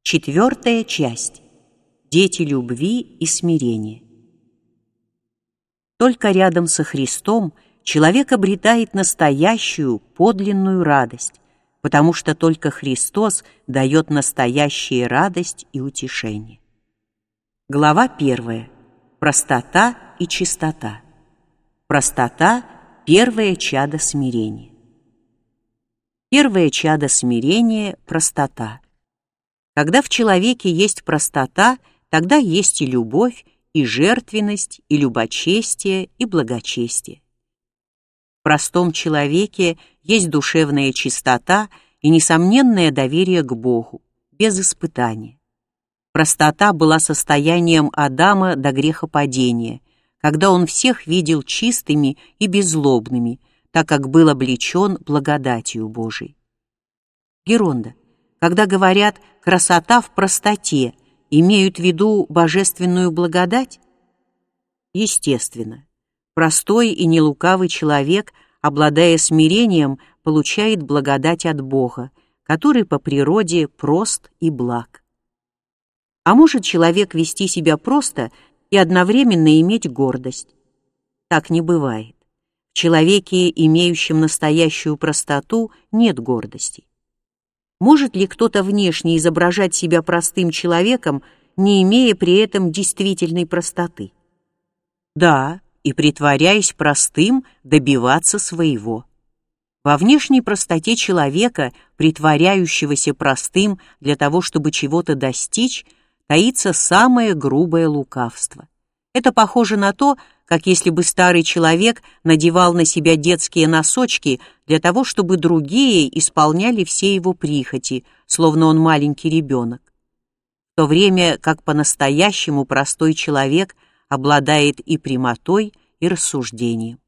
Четвертая часть. Дети любви и смирения. Только рядом со Христом человек обретает настоящую, подлинную радость, потому что только Христос дает настоящую радость и утешение. Глава 1. Простота и чистота. Простота – первое чадо смирения. Первое чадо смирения – простота. Когда в человеке есть простота, тогда есть и любовь, и жертвенность, и любочестие, и благочестие. В простом человеке есть душевная чистота и несомненное доверие к Богу, без испытания. Простота была состоянием Адама до грехопадения, когда он всех видел чистыми и беззлобными, так как был облечен благодатью Божией. Геронда. Когда говорят «красота в простоте», имеют в виду божественную благодать? Естественно. Простой и нелукавый человек, обладая смирением, получает благодать от Бога, который по природе прост и благ. А может человек вести себя просто и одновременно иметь гордость? Так не бывает. В человеке, имеющем настоящую простоту, нет гордости. Может ли кто-то внешне изображать себя простым человеком, не имея при этом действительной простоты? Да, и притворяясь простым, добиваться своего. Во внешней простоте человека, притворяющегося простым для того, чтобы чего-то достичь, таится самое грубое лукавство. Это похоже на то, как если бы старый человек надевал на себя детские носочки для того, чтобы другие исполняли все его прихоти, словно он маленький ребенок. В то время как по-настоящему простой человек обладает и прямотой, и рассуждением.